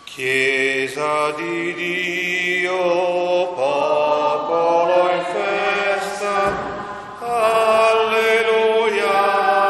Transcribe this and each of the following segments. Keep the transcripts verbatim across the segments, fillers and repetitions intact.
Chiesa di Dio, popolo in festa, alleluia,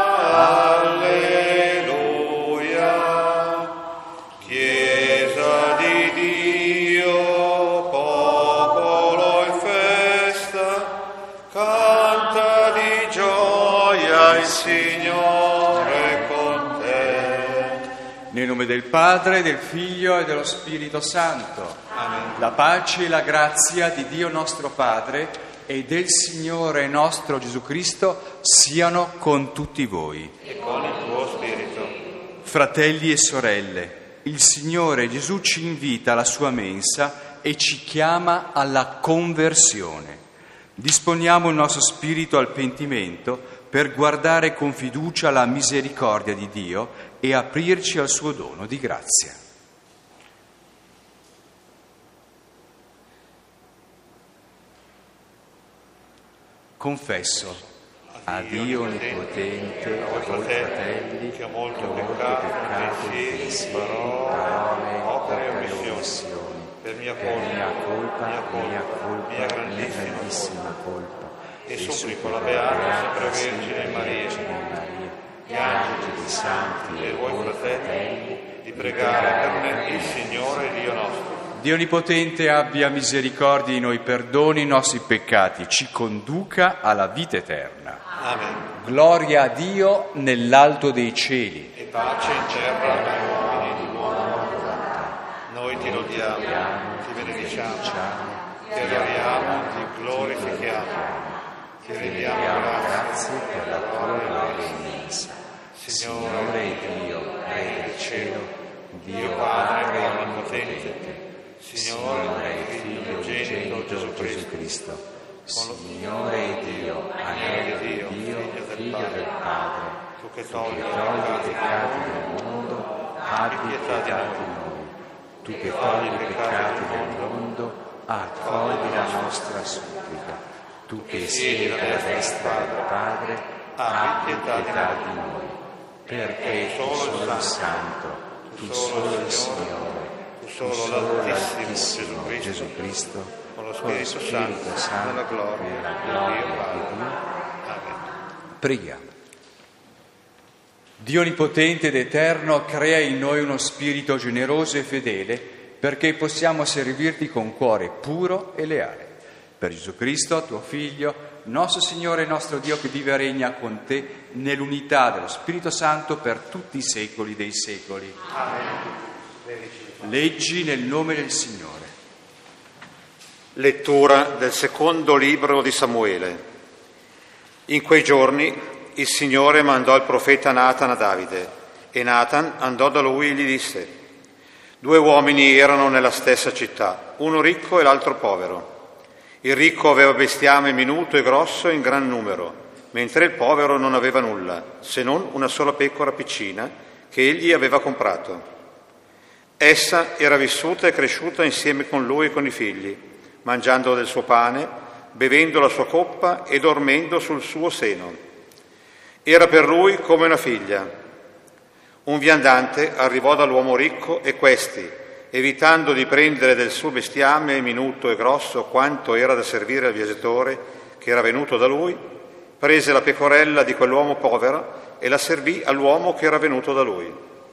alleluia. Chiesa di Dio, popolo in festa, canta di gioia il Signore con te. Nel nome del Padre, del Figlio e dello Spirito Santo. Amen. La pace e la grazia di Dio nostro Padre e del Signore nostro Gesù Cristo siano con tutti voi. E con il tuo spirito. Fratelli e sorelle, il Signore Gesù ci invita alla sua mensa e ci chiama alla conversione. Disponiamo il nostro spirito al pentimento per guardare con fiducia la misericordia di Dio e aprirci al suo dono di grazia. Confesso a Dio Onnipotente, a voi fratelli, che ho molto che ho molto peccato, peccato in pensieri, pensieri, parole, opere e omissioni, omissioni, per mia per mia colpa, mia colpa, mia colpa, mia mia grandissima grandissima colpa. E supplico la Beata sempre Vergine Maria, gli angeli, i santi e voi fratelli, di pregare per me il Signore Dio nostro. Dio Onnipotente abbia misericordia di noi, perdoni i nostri peccati, ci conduca alla vita eterna. Amen. Gloria a Dio nell'alto dei cieli. E pace in terra ai uomini di buona volontà. Noi ti lodiamo, ti benediciamo, ti adoriamo, ti glorifichiamo. Ti rendiamo grazie per la tua gloria immensa. Signore Dio, Re del cielo, Dio Padre onnipotente, Signore Figlio unigenito Gesù Cristo, Signore Dio, Agnello di Dio, Figlio del Padre, tu che togli i peccati del mondo, abbi pietà di noi. Tu che togli i peccati del mondo, accogli la nostra supplica. Tu che siedi alla destra del Padre, abbi pietà di noi, perché tu solo il Santo, tu solo il Signore, tu solo l'Altissimo Gesù Cristo, con lo Spirito Santo, nella gloria di Dio Padre. Amen. Preghiamo. Dio Onnipotente ed Eterno, crea in noi uno spirito generoso e fedele, perché possiamo servirti con cuore puro e leale. Per Gesù Cristo, tuo Figlio, nostro Signore e nostro Dio, che vive e regna con te nell'unità dello Spirito Santo per tutti i secoli dei secoli. Amen. Leggi nel nome del Signore. Lettura del secondo libro di Samuele. In quei giorni il Signore mandò il profeta Natan a Davide, e Natan andò da lui e gli disse: due uomini erano nella stessa città, uno ricco e l'altro povero. Il ricco aveva bestiame minuto e grosso in gran numero, mentre il povero non aveva nulla, se non una sola pecora piccina che egli aveva comprato. Essa era vissuta e cresciuta insieme con lui e con i figli, mangiando del suo pane, bevendo la sua coppa e dormendo sul suo seno. Era per lui come una figlia. Un viandante arrivò dall'uomo ricco e questi, evitando di prendere del suo bestiame minuto e grosso quanto era da servire al viaggiatore che era venuto da lui, prese la pecorella di quell'uomo povero e la servì all'uomo che era venuto da lui.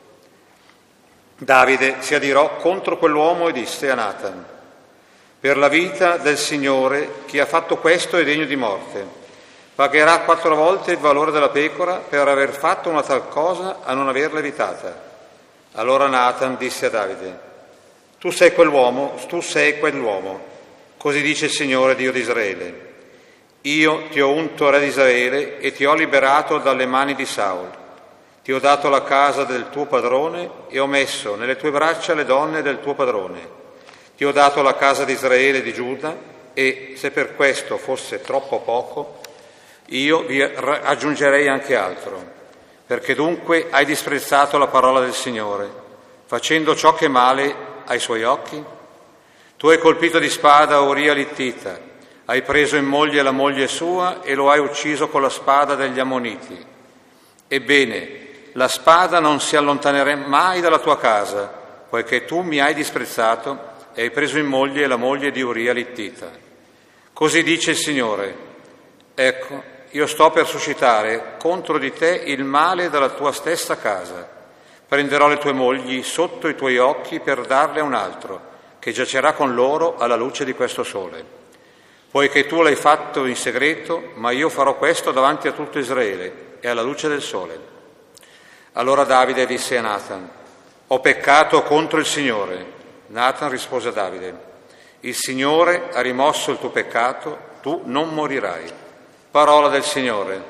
Davide si adirò contro quell'uomo e disse a Natan: per la vita del Signore, chi ha fatto questo è degno di morte. Pagherà quattro volte il valore della pecora per aver fatto una tal cosa a non averla evitata. Allora Natan disse a Davide: Tu sei quell'uomo, tu sei quell'uomo, così dice il Signore Dio di Israele. Io ti ho unto re di Israele e ti ho liberato dalle mani di Saul. Ti ho dato la casa del tuo padrone e ho messo nelle tue braccia le donne del tuo padrone. Ti ho dato la casa di Israele e di Giuda e, se per questo fosse troppo poco, io vi aggiungerei anche altro. Perché dunque hai disprezzato la parola del Signore, facendo ciò che è male ai suoi occhi? Tu hai colpito di spada Uria l'Ittita, hai preso in moglie la moglie sua e lo hai ucciso con la spada degli Ammoniti. Ebbene, la spada non si allontanerà mai dalla tua casa, poiché tu mi hai disprezzato e hai preso in moglie la moglie di Uria l'Ittita. Così dice il Signore: ecco, io sto per suscitare contro di te il male dalla tua stessa casa. Prenderò le tue mogli sotto i tuoi occhi per darle a un altro, che giacerà con loro alla luce di questo sole. Poiché tu l'hai fatto in segreto, ma io farò questo davanti a tutto Israele e alla luce del sole. Allora Davide disse a Nathan: ho peccato contro il Signore. Nathan rispose a Davide: il Signore ha rimosso il tuo peccato, tu non morirai. Parola del Signore.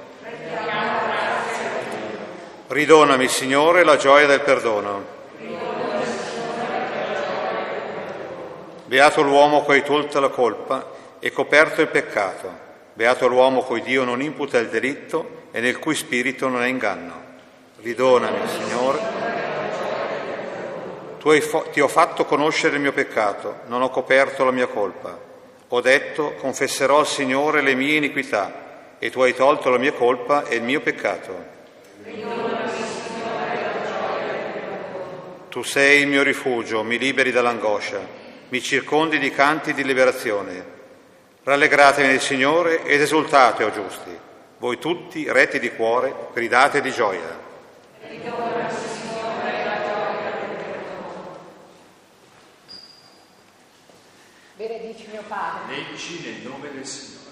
Ridonami, Signore, la gioia del perdono. Beato l'uomo cui hai tolta la colpa e coperto il peccato. Beato l'uomo cui Dio non imputa il delitto e nel cui spirito non è inganno. Ridonami, Signore. Tu hai fo- ti ho fatto conoscere il mio peccato, non ho coperto la mia colpa. Ho detto: confesserò al Signore le mie iniquità, e tu hai tolto la mia colpa e il mio peccato. Tu sei il mio rifugio, mi liberi dall'angoscia, mi circondi di canti di liberazione. Rallegratevi nel Signore ed esultate, o giusti, voi tutti retti di cuore, gridate di gioia. Benedici mio Padre. Leggi nel nome del Signore.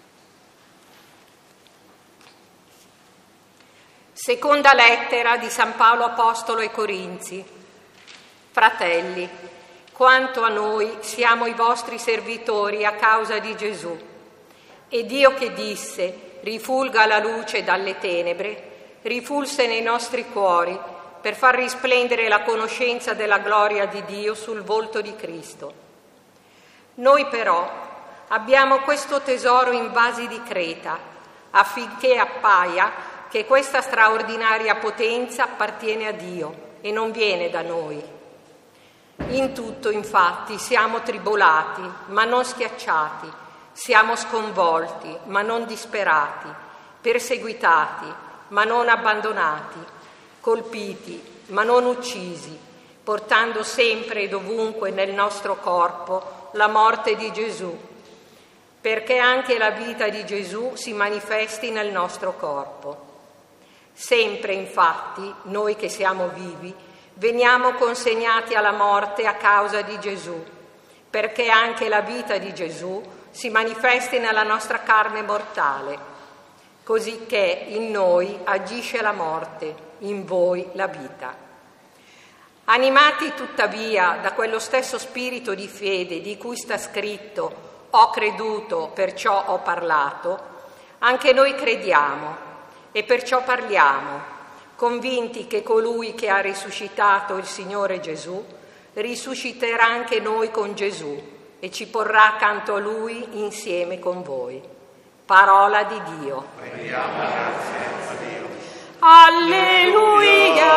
Seconda lettera di San Paolo Apostolo ai Corinzi. Fratelli, quanto a noi siamo i vostri servitori a causa di Gesù. E Dio che disse: rifulga la luce dalle tenebre, rifulse nei nostri cuori per far risplendere la conoscenza della gloria di Dio sul volto di Cristo. Noi però abbiamo questo tesoro in vasi di creta, affinché appaia che questa straordinaria potenza appartiene a Dio e non viene da noi. In tutto, infatti, siamo tribolati, ma non schiacciati, siamo sconvolti, ma non disperati, perseguitati, ma non abbandonati, colpiti, ma non uccisi, portando sempre e dovunque nel nostro corpo la morte di Gesù, perché anche la vita di Gesù si manifesti nel nostro corpo. Sempre, infatti, noi che siamo vivi, veniamo consegnati alla morte a causa di Gesù, perché anche la vita di Gesù si manifesti nella nostra carne mortale, cosicché in noi agisce la morte, in voi la vita. Animati tuttavia da quello stesso spirito di fede di cui sta scritto: ho creduto, perciò ho parlato, anche noi crediamo e perciò parliamo, convinti che colui che ha risuscitato il Signore Gesù risusciterà anche noi con Gesù e ci porrà accanto a Lui insieme con voi. Parola di Dio. Rendiamo grazie a Dio. Alleluia,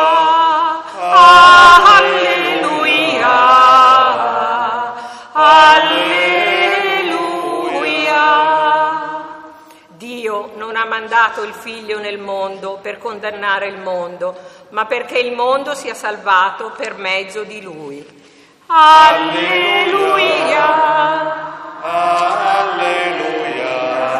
alleluia, alleluia. Dio non ha mandato il Figlio nel mondo per condannare il mondo, ma perché il mondo sia salvato per mezzo di Lui. Alleluia, Alleluia.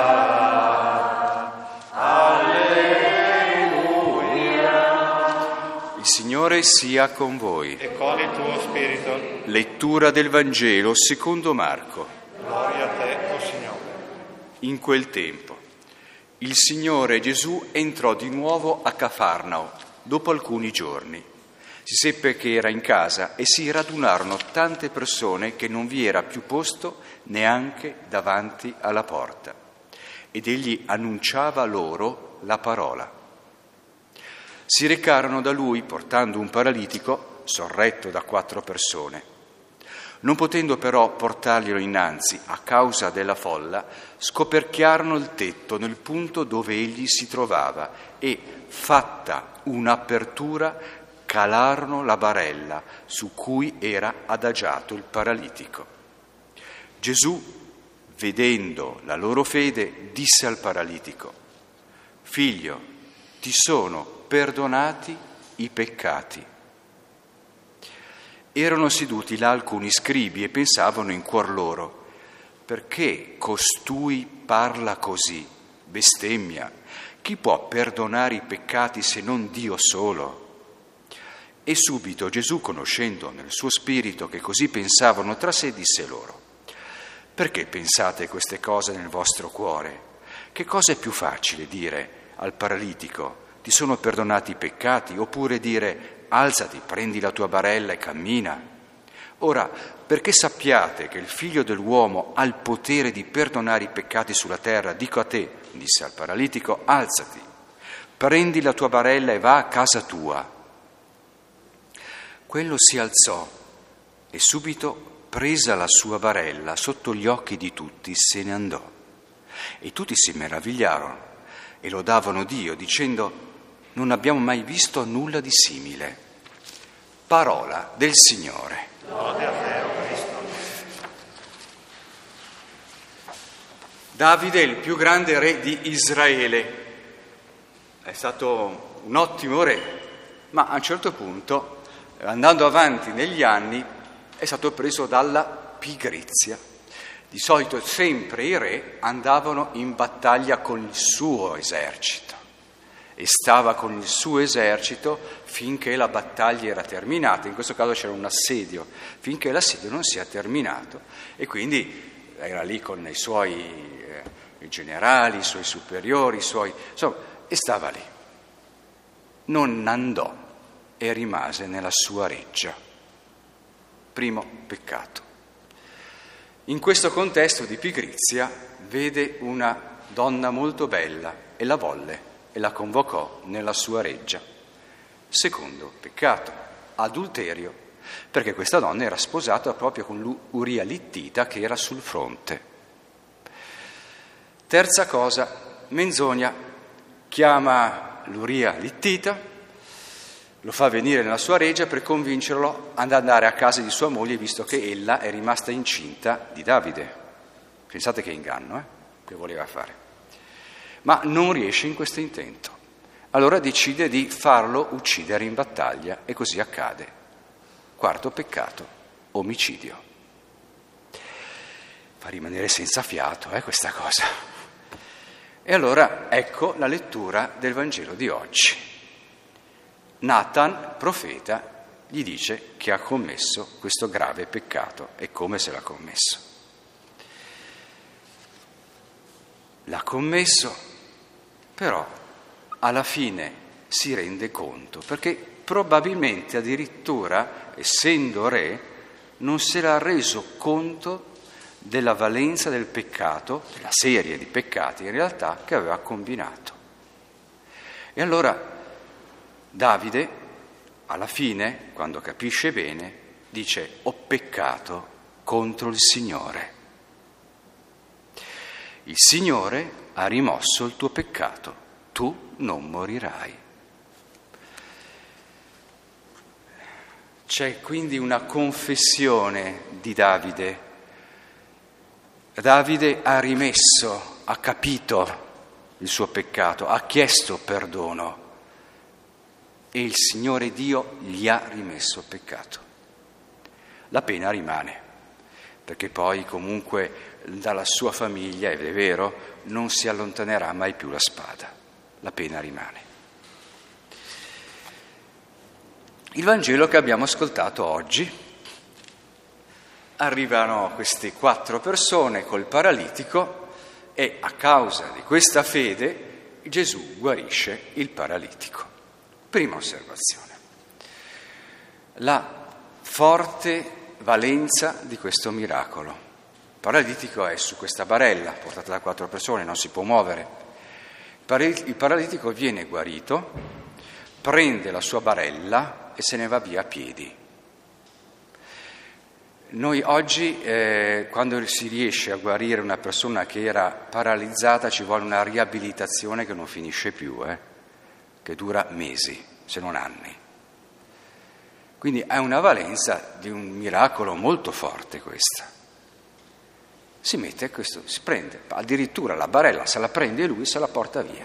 Il Signore sia con voi. E con il tuo spirito. Lettura del Vangelo secondo Marco. Gloria a te, o Signore. In quel tempo il Signore Gesù entrò di nuovo a Cafarnao dopo alcuni giorni. Si seppe che era in casa e si radunarono tante persone che non vi era più posto neanche davanti alla porta. Ed egli annunciava loro la parola. Si recarono da lui portando un paralitico sorretto da quattro persone. Non potendo però portarglielo innanzi a causa della folla, scoperchiarono il tetto nel punto dove egli si trovava e, fatta un'apertura, calarono la barella su cui era adagiato il paralitico. Gesù, vedendo la loro fede, disse al paralitico: «Figlio, ti sono perdonati i peccati». Erano seduti là alcuni scribi e pensavano in cuor loro: perché costui parla così? Bestemmia! Chi può perdonare i peccati se non Dio solo? E subito Gesù, conoscendo nel suo spirito che così pensavano tra sé, disse loro: perché pensate queste cose nel vostro cuore? Che cosa è più facile dire al paralitico: ti sono perdonati i peccati, oppure dire: alzati, prendi la tua barella e cammina? Ora, perché sappiate che il Figlio dell'uomo ha il potere di perdonare i peccati sulla terra, dico a te, disse al paralitico, alzati, prendi la tua barella e va a casa tua. Quello si alzò e subito, presa la sua barella, sotto gli occhi di tutti se ne andò. E tutti si meravigliarono e lodavano Dio, dicendo: non abbiamo mai visto nulla di simile. Parola del Signore. Lode a te, o Cristo. Davide è il più grande re di Israele. È stato un ottimo re, ma a un certo punto, andando avanti negli anni, è stato preso dalla pigrizia. Di solito sempre i re andavano in battaglia con il suo esercito e stava con il suo esercito finché la battaglia era terminata. In questo caso c'era un assedio, finché l'assedio non sia terminato, e quindi era lì con i suoi eh, generali, i suoi superiori, i suoi, insomma, e stava lì. Non andò e rimase nella sua reggia. Primo peccato. In questo contesto di pigrizia vede una donna molto bella e la volle e la convocò nella sua reggia. Secondo peccato, adulterio, perché questa donna era sposata proprio con Uria l'Ittita che era sul fronte. Terza cosa, menzogna, chiama l'Uria l'Ittita, lo fa venire nella sua reggia per convincerlo ad andare a casa di sua moglie, visto che ella è rimasta incinta di Davide. Pensate che inganno, eh? Che voleva fare. Ma non riesce in questo intento. Allora decide di farlo uccidere in battaglia e così accade. Quarto peccato, omicidio. Fa rimanere senza fiato, eh, questa cosa. E allora ecco la lettura del Vangelo di oggi. Nathan, profeta, gli dice che ha commesso questo grave peccato e come se l'ha commesso. L'ha commesso, però alla fine si rende conto, perché probabilmente addirittura, essendo re, non si era reso conto della valenza del peccato, della serie di peccati in realtà che aveva combinato. E allora Davide, alla fine, quando capisce bene, dice: ho peccato contro il Signore. Il Signore ha rimosso il tuo peccato, tu non morirai. C'è quindi una confessione di Davide. Davide ha rimesso, ha capito il suo peccato, ha chiesto perdono e il Signore Dio gli ha rimesso il peccato. La pena rimane, perché poi comunque dalla sua famiglia, ed è vero, non si allontanerà mai più la spada. La pena rimane. Il Vangelo che abbiamo ascoltato oggi, arrivano queste quattro persone col paralitico e a causa di questa fede Gesù guarisce il paralitico. Prima osservazione. La forte valenza di questo miracolo. Il paralitico è su questa barella portata da quattro persone, non si può muovere. Il paralitico viene guarito, prende la sua barella e se ne va via a piedi. Noi oggi, eh, quando si riesce a guarire una persona che era paralizzata, ci vuole una riabilitazione che non finisce più, eh, che dura mesi, se non anni. Quindi è una valenza di un miracolo molto forte questa. Si mette questo, si prende, addirittura la barella se la prende lui, se la porta via,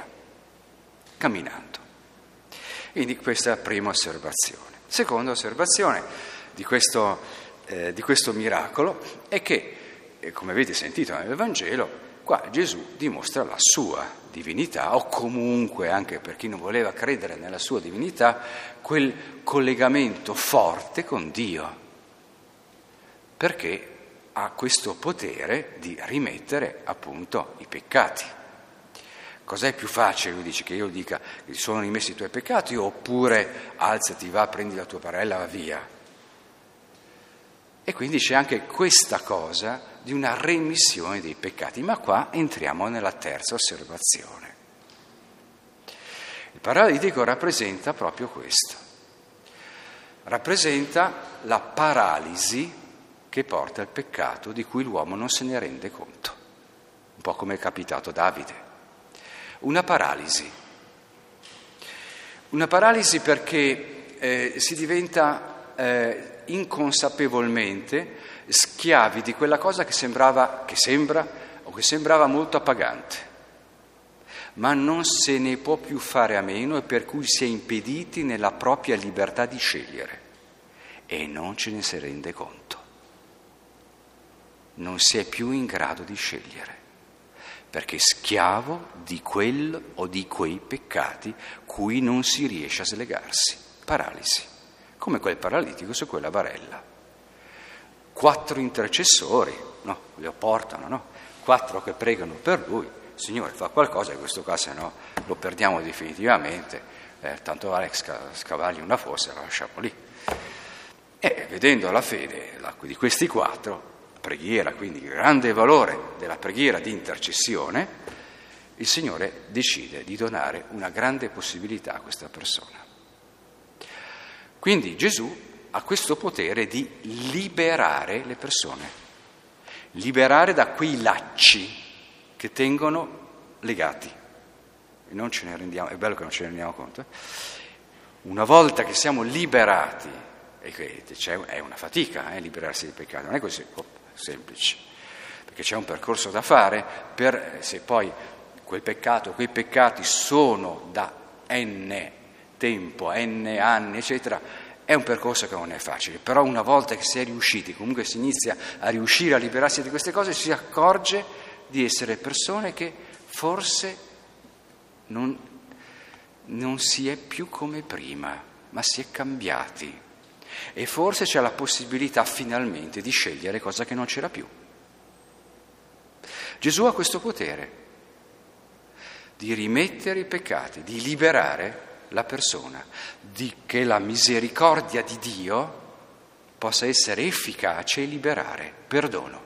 camminando. Quindi questa è la prima osservazione. Seconda osservazione, di questo, eh, di questo miracolo è che, eh, come avete sentito nel Vangelo, qua Gesù dimostra la sua divinità, o comunque, anche per chi non voleva credere nella sua divinità, quel collegamento forte con Dio, perché ha questo potere di rimettere appunto i peccati. Cos'è più facile? Lui dice che io dica che sono rimessi i tuoi peccati, oppure alzati, va, prendi la tua barella, va via. E quindi c'è anche questa cosa di una remissione dei peccati. Ma qua entriamo nella terza osservazione. Il paralitico rappresenta proprio questo. Rappresenta la paralisi che porta al peccato di cui l'uomo non se ne rende conto. Un po' come è capitato a Davide. Una paralisi. Una paralisi perché eh, si diventa eh, inconsapevolmente schiavi di quella cosa che sembrava, che sembra o che sembrava molto appagante, ma non se ne può più fare a meno e per cui si è impediti nella propria libertà di scegliere e non ce ne si rende conto. Non si è più in grado di scegliere, perché è schiavo di quel o di quei peccati cui non si riesce a slegarsi. Paralisi, come quel paralitico su quella barella. Quattro intercessori, no? Lo portano, no? Quattro che pregano per lui. Signore, fa qualcosa in questo caso, se no lo perdiamo definitivamente. Eh, tanto vale scavargli una fossa e lo lasciamo lì. E vedendo la fede di questi quattro, preghiera, quindi grande valore della preghiera di intercessione, il Signore decide di donare una grande possibilità a questa persona. Quindi Gesù ha questo potere di liberare le persone, liberare da quei lacci che tengono legati. E non ce ne rendiamo, è bello che non ce ne rendiamo conto. Eh? Una volta che siamo liberati, e che c'è, è una fatica eh, liberarsi dai peccati, non è così semplice, perché c'è un percorso da fare per, se poi quel peccato, quei peccati sono da n tempo, n anni, eccetera, è un percorso che non è facile, però una volta che si è riusciti, comunque si inizia a riuscire a liberarsi di queste cose, si accorge di essere persone che forse non, non si è più come prima, ma si è cambiati. E forse c'è la possibilità finalmente di scegliere cosa che non c'era più. Gesù ha questo potere di rimettere i peccati, di liberare la persona, di che la misericordia di Dio possa essere efficace e liberare perdono.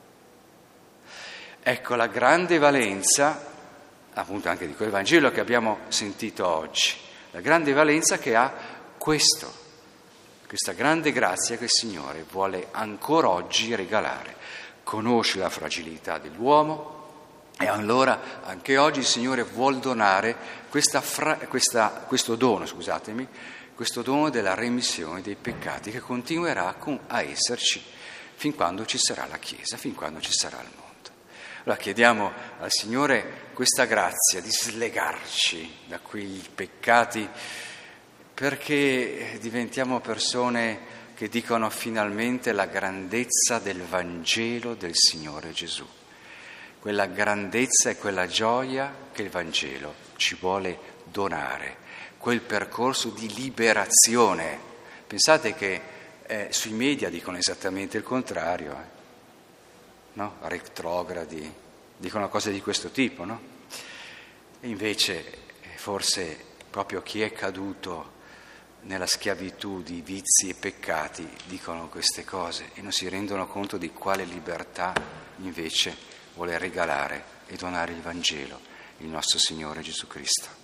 Ecco la grande valenza, appunto anche di quel Vangelo che abbiamo sentito oggi, la grande valenza che ha questo, questa grande grazia che il Signore vuole ancora oggi regalare. Conosce la fragilità dell'uomo e allora anche oggi il Signore vuol donare questa fra, questa, questo dono, scusatemi, questo dono della remissione dei peccati che continuerà a esserci fin quando ci sarà la Chiesa, fin quando ci sarà il mondo. Allora chiediamo al Signore questa grazia di slegarci da quei peccati, perché diventiamo persone che dicono finalmente la grandezza del Vangelo del Signore Gesù, quella grandezza e quella gioia che il Vangelo ci vuole donare, quel percorso di liberazione. Pensate che eh, sui media dicono esattamente il contrario, eh? No? Retrogradi, dicono cose di questo tipo, no? E invece forse proprio chi è caduto nella schiavitù di vizi e peccati dicono queste cose e non si rendono conto di quale libertà invece vuole regalare e donare il Vangelo, il nostro Signore Gesù Cristo.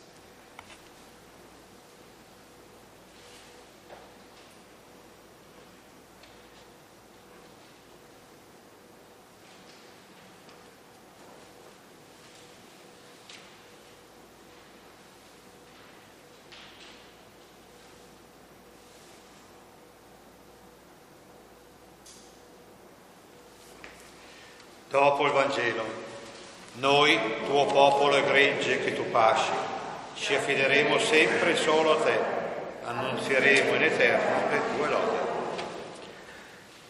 Dopo il Vangelo, noi, tuo popolo e gregge che tu pasci, ci affideremo sempre solo a te, annunzieremo in eterno le tue lodi.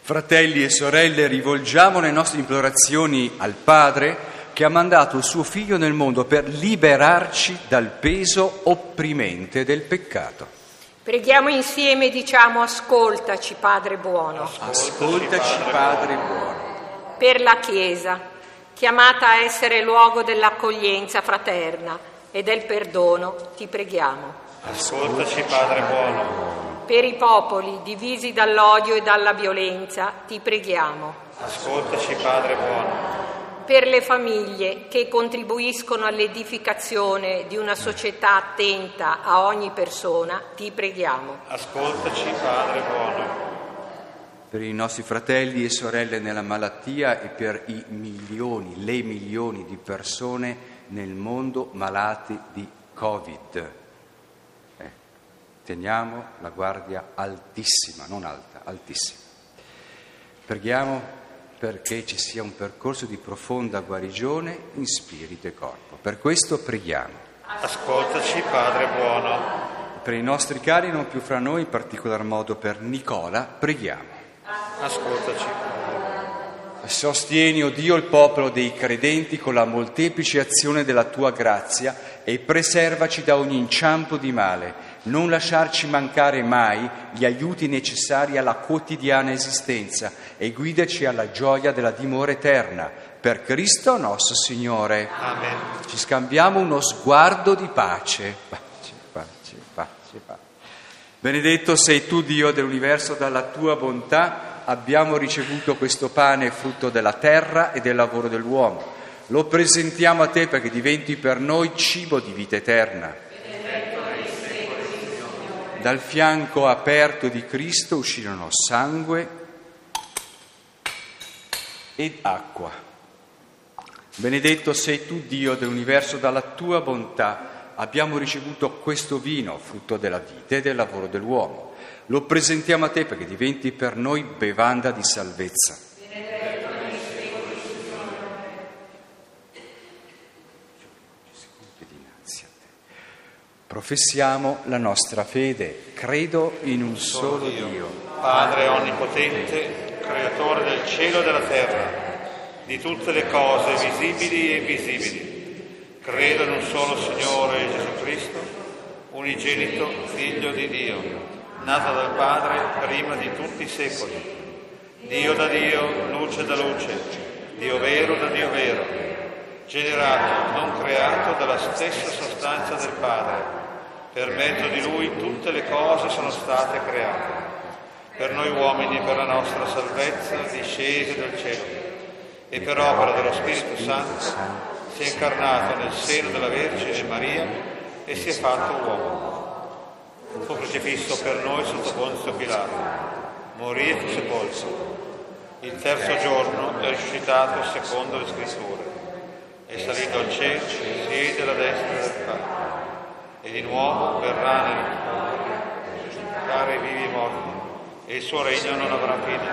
Fratelli e sorelle, rivolgiamo le nostre implorazioni al Padre che ha mandato il suo Figlio nel mondo per liberarci dal peso opprimente del peccato. Preghiamo insieme e diciamo: ascoltaci, Padre buono. Ascoltaci, Padre buono. Per la Chiesa, chiamata a essere luogo dell'accoglienza fraterna e del perdono, ti preghiamo. Ascoltaci, Padre buono. Per i popoli divisi dall'odio e dalla violenza, ti preghiamo. Ascoltaci, Padre buono. Per le famiglie che contribuiscono all'edificazione di una società attenta a ogni persona, ti preghiamo. Ascoltaci, Padre buono. Per i nostri fratelli e sorelle nella malattia e per i milioni, le milioni di persone nel mondo malati di Covid. Eh, teniamo la guardia altissima, non alta, altissima. Preghiamo perché ci sia un percorso di profonda guarigione in spirito e corpo. Per questo preghiamo. Ascoltaci, Padre buono. Per i nostri cari non più fra noi, in particolar modo per Nicola, preghiamo. Ascoltaci. Sostieni, o Dio, il popolo dei credenti con la molteplice azione della tua grazia e preservaci da ogni inciampo di male. Non lasciarci mancare mai gli aiuti necessari alla quotidiana esistenza e guidaci alla gioia della dimora eterna. Per Cristo nostro Signore. Amen. Ci scambiamo uno sguardo di pace. Pace, pace, pace, pace. Benedetto sei tu, Dio dell'universo, dalla tua bontà abbiamo ricevuto questo pane frutto della terra e del lavoro dell'uomo. Lo presentiamo a te perché diventi per noi cibo di vita eterna. Dal fianco aperto di Cristo uscirono sangue ed acqua. Benedetto sei tu, Dio dell'universo, dalla tua bontà abbiamo ricevuto questo vino, frutto della vita e del lavoro dell'uomo. Lo presentiamo a te perché diventi per noi bevanda di salvezza. Professiamo la nostra fede. Credo in un solo Dio, Padre onnipotente, creatore del cielo e della terra, di tutte le cose visibili e invisibili. Credo in un solo Signore Gesù Cristo, unigenito Figlio di Dio, nato dal Padre prima di tutti i secoli. Dio da Dio, luce da luce, Dio vero da Dio vero, generato, non creato, dalla stessa sostanza del Padre. Per mezzo di Lui tutte le cose sono state create. Per noi uomini e per la nostra salvezza discese dal cielo, e per opera dello Spirito Santo si è incarnato nel seno della Vergine Maria e si è fatto uomo. Fu crocifisso per noi sotto Ponzio Pilato, morì e fu sepolto. Il terzo giorno è risuscitato secondo le Scritture, è salito al cielo, siede alla destra del Padre, e di nuovo verrà nel giudicare i vivi e i morti, e il suo regno non avrà fine.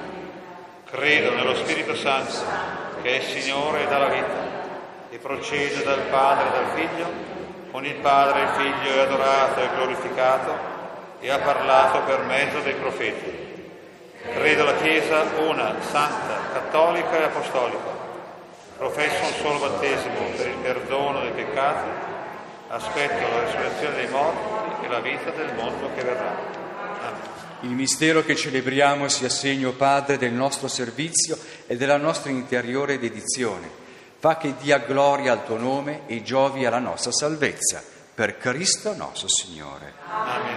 Credo nello Spirito Santo, che è Signore e dà la vita, e procede dal Padre e dal Figlio. Con il Padre il Figlio è adorato e glorificato, e ha parlato per mezzo dei profeti. Credo la Chiesa una, santa, cattolica e apostolica. Professo un solo battesimo per il perdono dei peccati. Aspetto la risurrezione dei morti e la vita del mondo che verrà. Amen. Il mistero che celebriamo sia segno, Padre, del nostro servizio e della nostra interiore dedizione. Fa che dia gloria al tuo nome e giovi alla nostra salvezza. Per Cristo nostro Signore. Amen.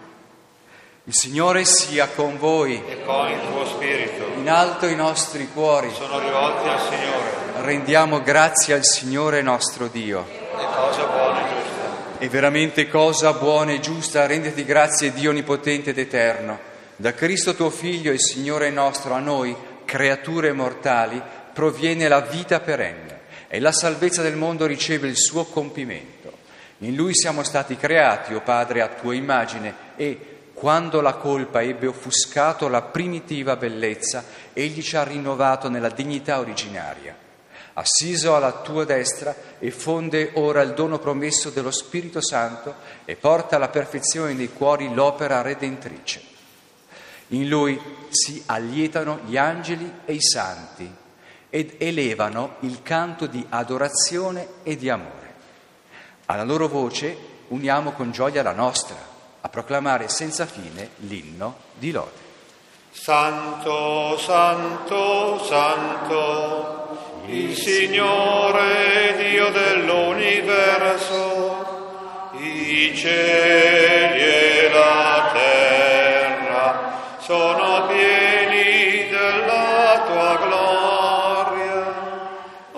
Il Signore sia con voi. E con il tuo spirito. In alto i nostri cuori. Sono rivolti al Signore. Rendiamo grazie al Signore nostro Dio. È cosa buona e giusta. È veramente cosa buona e giusta renderti grazie, Dio onnipotente ed eterno. Da Cristo tuo Figlio e Signore nostro, a noi, creature mortali, proviene la vita perenne e la salvezza del mondo riceve il suo compimento. In Lui siamo stati creati, o Padre, a tua immagine, e quando la colpa ebbe offuscato la primitiva bellezza, Egli ci ha rinnovato nella dignità originaria. Assiso alla tua destra, e fonde ora il dono promesso dello Spirito Santo e porta alla perfezione dei cuori l'opera redentrice. In Lui si allietano gli angeli e i santi ed elevano il canto di adorazione e di amore. Alla loro voce uniamo con gioia la nostra, a proclamare senza fine l'inno di lode. Santo, Santo, Santo, il Signore Dio dell'universo, i cieli e la terra sono pieni della tua gloria.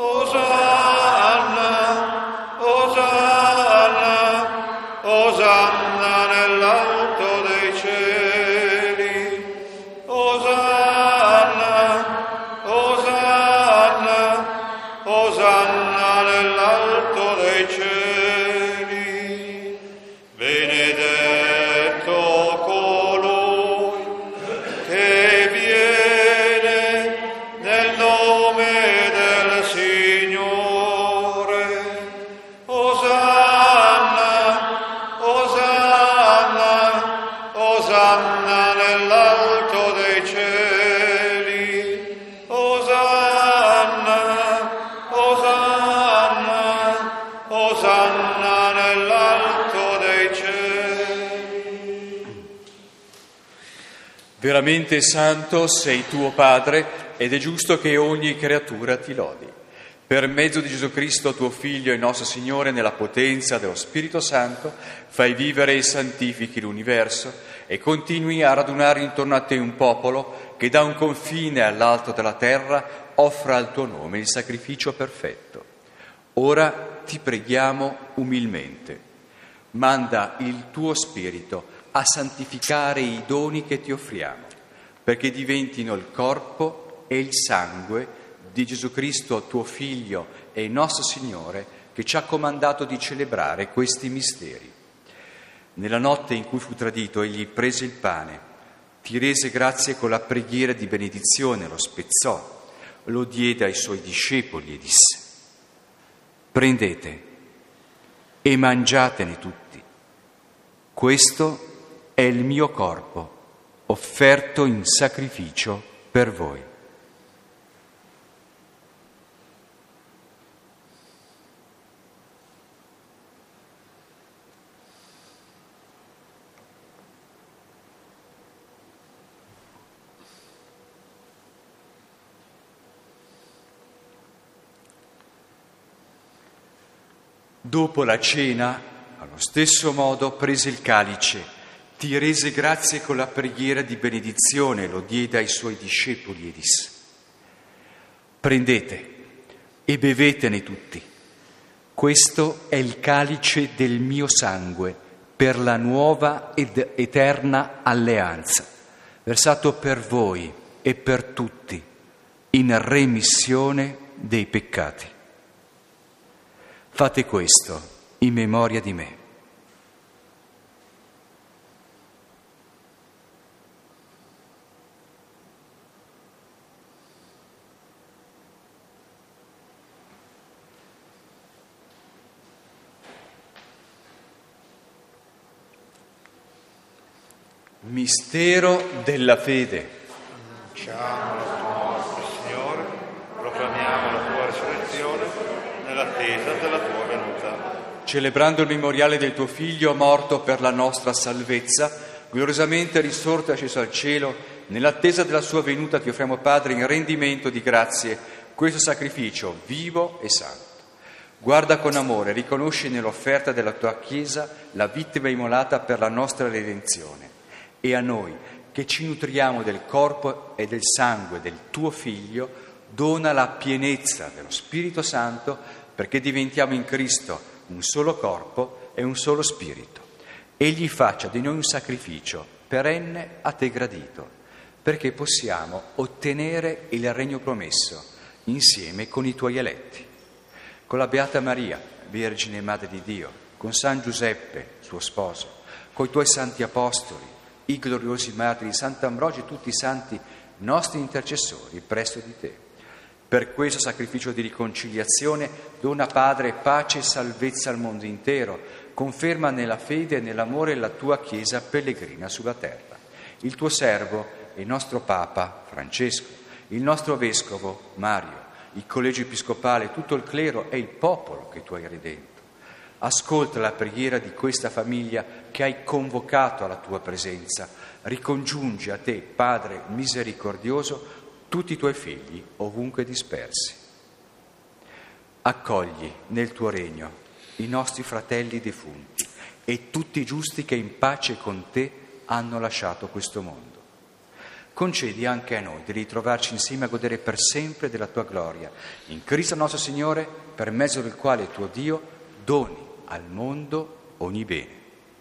Osanna, Osanna, Osanna nell'alto dei cieli. Osanna, Osanna, Osanna nell'alto dei cieli. Benedetto colui che viene nel nome del Signore. Osanna, Osanna, Osanna nell'alto dei cieli. Osanna, Osanna, Osanna nell'alto dei cieli. Veramente santo sei tuo Padre, ed è giusto che ogni creatura ti lodi. Per mezzo di Gesù Cristo, tuo Figlio e nostro Signore, nella potenza dello Spirito Santo, fai vivere e santifichi l'universo e continui a radunare intorno a te un popolo che da un confine all'altro della terra offra al tuo nome il sacrificio perfetto. Ora ti preghiamo umilmente. Manda il tuo Spirito a santificare i doni che ti offriamo, perché diventino il corpo e il sangue di Gesù Cristo, tuo Figlio e nostro Signore, che ci ha comandato di celebrare questi misteri. Nella notte in cui fu tradito, egli prese il pane, ti rese grazie con la preghiera di benedizione, lo spezzò, lo diede ai suoi discepoli e disse: prendete e mangiatene tutti. Questo è il mio corpo, offerto in sacrificio per voi. Dopo la cena, allo stesso modo, prese il calice, ti rese grazie con la preghiera di benedizione, lo diede ai suoi discepoli e disse: prendete e bevetene tutti. Questo è il calice del mio sangue per la nuova ed eterna alleanza, versato per voi e per tutti in remissione dei peccati. Fate questo in memoria di me. Mistero della fede. Annunciamo la tua morte, Signore, proclamiamo la tua resurrezione nell'attesa della tua venuta. Celebrando il memoriale del tuo Figlio morto per la nostra salvezza, gloriosamente risorto e asceso al cielo, nell'attesa della sua venuta ti offriamo, Padre, in rendimento di grazie questo sacrificio vivo e santo. Guarda con amore, riconosci nell'offerta della tua Chiesa la vittima immolata per la nostra redenzione, e a noi, che ci nutriamo del corpo e del sangue del tuo Figlio, dona la pienezza dello Spirito Santo, perché diventiamo in Cristo un solo corpo e un solo spirito. Egli faccia di noi un sacrificio perenne a te gradito, perché possiamo ottenere il regno promesso insieme con i tuoi eletti. Con la Beata Maria, Vergine Madre di Dio, con San Giuseppe, suo sposo, con i tuoi santi apostoli, i gloriosi martiri di Sant'Ambrogio e tutti i santi nostri intercessori presso di te. Per questo sacrificio di riconciliazione dona, Padre, pace e salvezza al mondo intero, conferma nella fede e nell'amore la tua Chiesa pellegrina sulla terra. Il tuo servo il nostro Papa Francesco, il nostro Vescovo Mario, il Collegio Episcopale, tutto il clero e il popolo che tu hai redento. Ascolta la preghiera di questa famiglia che hai convocato alla tua presenza. Ricongiungi a te, Padre misericordioso, tutti i tuoi figli ovunque dispersi. Accogli nel tuo regno i nostri fratelli defunti e tutti i giusti che in pace con te hanno lasciato questo mondo. Concedi anche a noi di ritrovarci insieme a godere per sempre della tua gloria, in Cristo nostro Signore, per mezzo del quale tuo Dio doni al mondo ogni bene.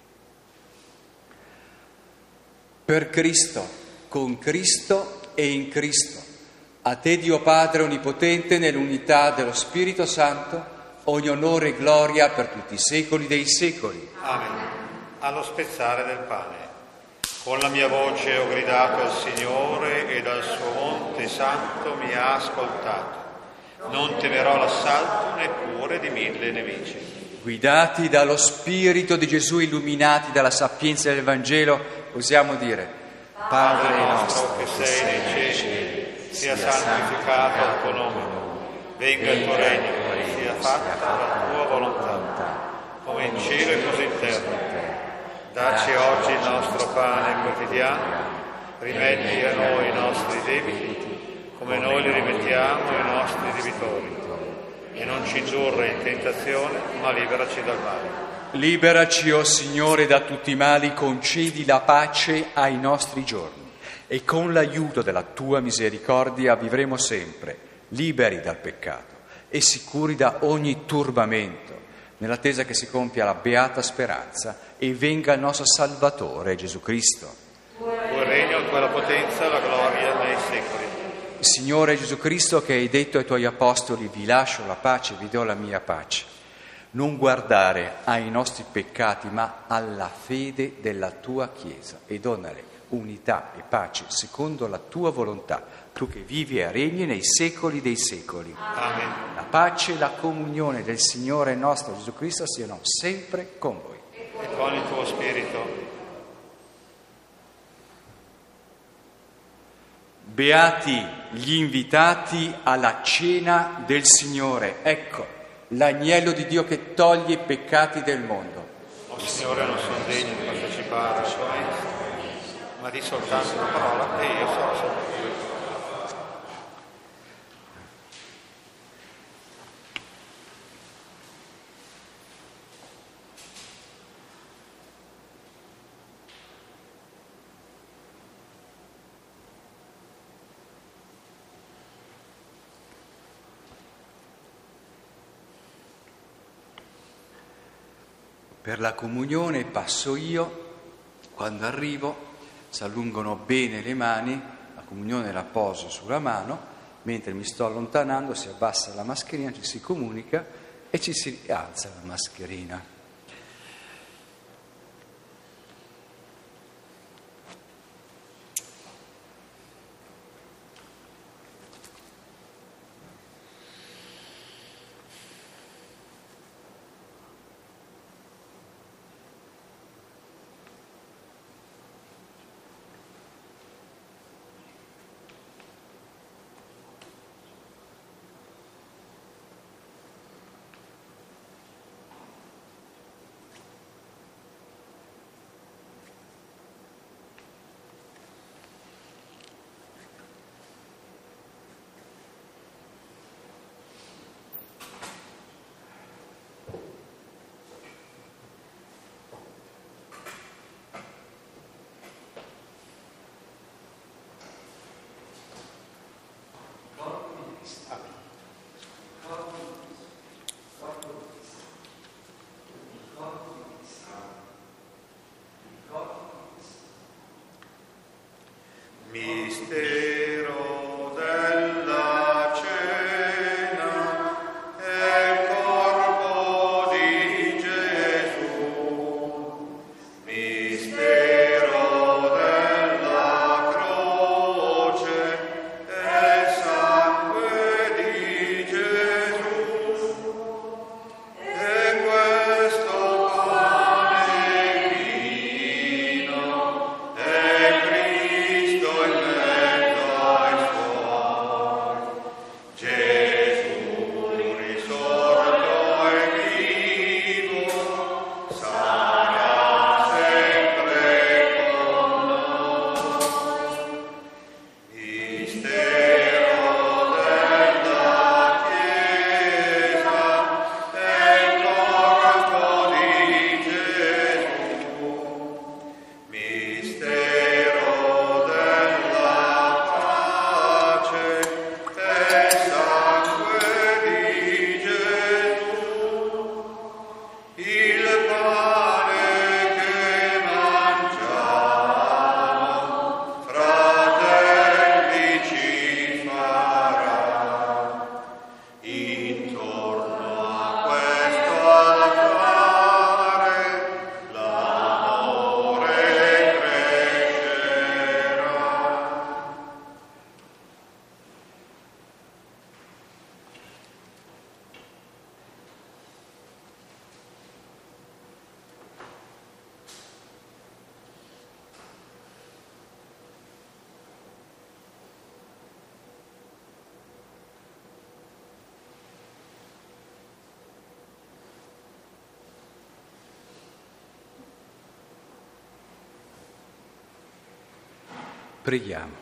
Per Cristo, con Cristo e in Cristo, a te Dio Padre Onnipotente, nell'unità dello Spirito Santo, ogni onore e gloria per tutti i secoli dei secoli. Amen. Allo spezzare del pane, con la mia voce ho gridato al Signore e dal suo monte santo mi ha ascoltato. Non temerò l'assalto neppure di mille nemici. Guidati dallo Spirito di Gesù, illuminati dalla sapienza del Vangelo, osiamo dire: Padre nostro che sei nei cieli, sia santificato il tuo nome, venga il tuo regno, sia fatta la tua volontà, come in cielo e così in terra. Dacci oggi il nostro pane quotidiano, rimetti a noi i nostri debiti, come noi li rimettiamo ai nostri debitori. E non ci indurre in tentazione, ma liberaci dal male. Liberaci, o Signore, da tutti i mali, concedi la pace ai nostri giorni e con l'aiuto della tua misericordia vivremo sempre liberi dal peccato e sicuri da ogni turbamento, nell'attesa che si compia la beata speranza e venga il nostro Salvatore Gesù Cristo. Tuo regno, tua la potenza, la gloria nei secoli. Signore Gesù Cristo, che hai detto ai tuoi apostoli: vi lascio la pace, vi do la mia pace, non guardare ai nostri peccati ma alla fede della tua Chiesa e donale unità e pace secondo la tua volontà, tu che vivi e regni nei secoli dei secoli. Amen. La pace e la comunione del Signore nostro Gesù Cristo siano sempre con voi. E con il tuo spirito. Beati gli invitati alla cena del Signore. Ecco, l'agnello di Dio che toglie i peccati del mondo. O Signore, non sono degno di partecipare alla tua mensa, ma di soltanto una parola e io sarò salvato. Per la comunione passo io, quando arrivo si allungano bene le mani, la comunione la poso sulla mano, mentre mi sto allontanando si abbassa la mascherina, ci si comunica e ci si rialza la mascherina. Mistero della cena è il corpo di Gesù. Mistero della croce è il sangue di Gesù. E questo pane e vino è Cristo il Preghiamo.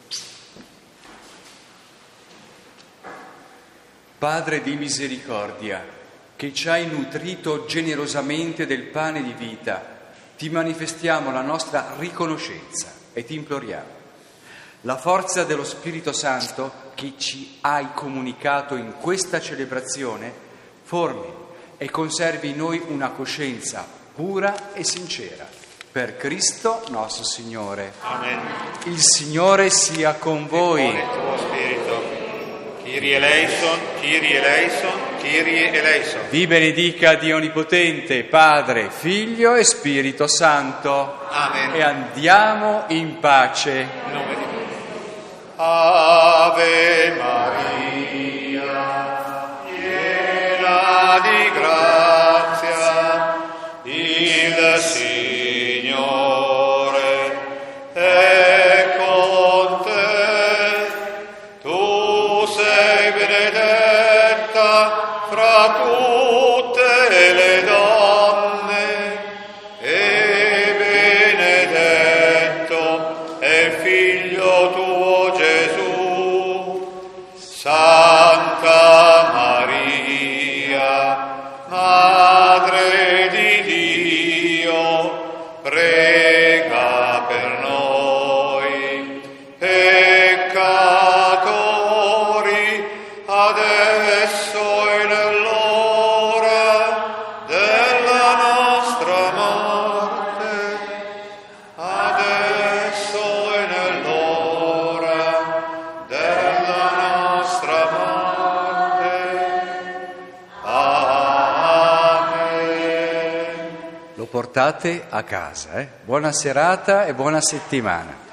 Padre di misericordia, che ci hai nutrito generosamente del pane di vita, ti manifestiamo la nostra riconoscenza e ti imploriamo. La forza dello Spirito Santo che ci hai comunicato in questa celebrazione formi e conservi in noi una coscienza pura e sincera. Per Cristo nostro Signore. Amen. Il Signore sia con voi. E con il tuo spirito. Kyrie eleison, Kyrie eleison, Kyrie eleison. Vi benedica Dio Onnipotente, Padre, Figlio e Spirito Santo. Amen. E andiamo in pace. In nome di Dio. Ave Maria, piena di grazia, il Signore è con te. Tu sei benedetta fra tutte le donne e benedetto è il figlio tuo Gesù. Santa Maria, Madre di Dio, prega per noi peccatori, adesso e nell'ora della nostra morte, adesso e nell'ora della nostra morte. Amen. Lo portate a casa, eh? Buona serata e buona settimana.